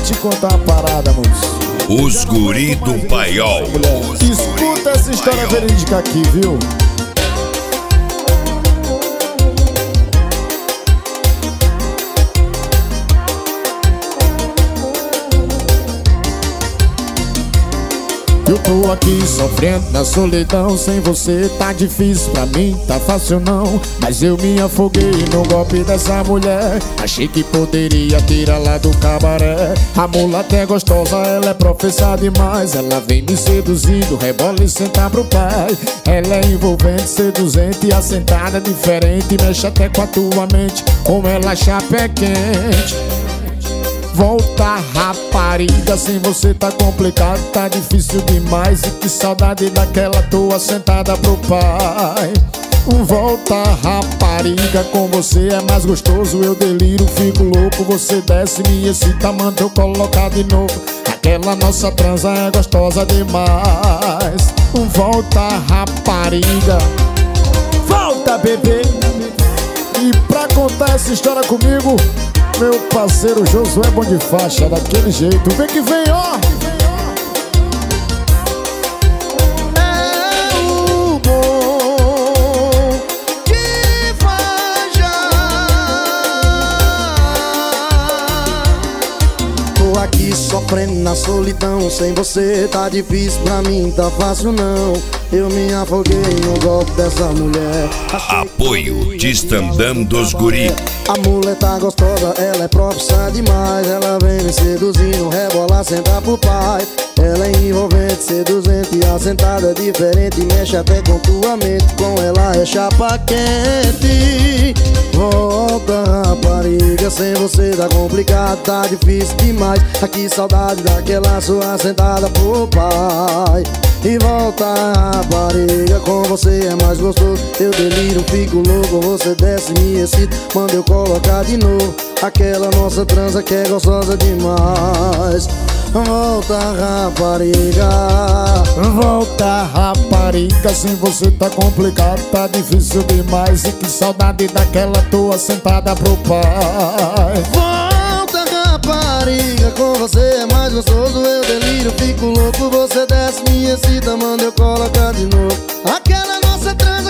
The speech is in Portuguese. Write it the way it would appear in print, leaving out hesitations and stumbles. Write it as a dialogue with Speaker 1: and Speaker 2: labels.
Speaker 1: te contar uma parada, moço.
Speaker 2: Os guri do paiol.
Speaker 1: Escuta essa história verídica aqui, viu? Eu tô aqui sofrendo na solidão. Sem você tá difícil pra mim, tá fácil não. Mas eu me afoguei no golpe dessa mulher. Achei que poderia tirá-la do cabaré. A mulata é gostosa, ela é professa demais. Ela vem me seduzindo, rebola e senta pro pai. Ela é envolvente, seduzente e assentada diferente. Mexe até com a tua mente, como ela chapa é quente. Volta, rapariga, sem você tá complicado, tá difícil demais. E que saudade daquela tua sentada pro pai. Volta, rapariga, com você é mais gostoso. Eu deliro, fico louco, você desce, me excita, manda eu colocar de novo. Aquela nossa transa é gostosa demais. Volta, rapariga, volta, bebê. E pra contar essa história comigo, meu parceiro Josué Bom de Faixa, daquele jeito. Vem que vem, ó!
Speaker 3: É o Bom de Faixa. Tô aqui sofrendo na solidão. Sem você tá difícil pra mim, tá fácil não. Eu me afoguei no golpe dessa mulher.
Speaker 2: Apoio Distandam dos guri.
Speaker 3: A mulher tá gostosa, ela é profissa demais. Ela vem me seduzindo, rebola, senta pro pai. Ela é envolvente, seduzente e assentada diferente. Mexe até com tua mente, com ela é chapa quente. Volta, rapariga, sem você tá complicado, tá difícil demais. Aqui saudade daquela sua sentada pro pai. E volta, rapariga, com você é mais gostoso. Eu deliro, fico louco, você desce, me excita, manda eu colocar de novo. Aquela nossa transa que é gostosa demais. Volta, rapariga.
Speaker 1: Volta, rapariga, sem você tá complicado, tá difícil demais. E que saudade daquela tua sentada pro pai.
Speaker 3: Volta, rapariga, com você é mais gostoso. Eu deliro, fico louco, você desce, me excita, manda eu colocar de novo. Aquela nossa transa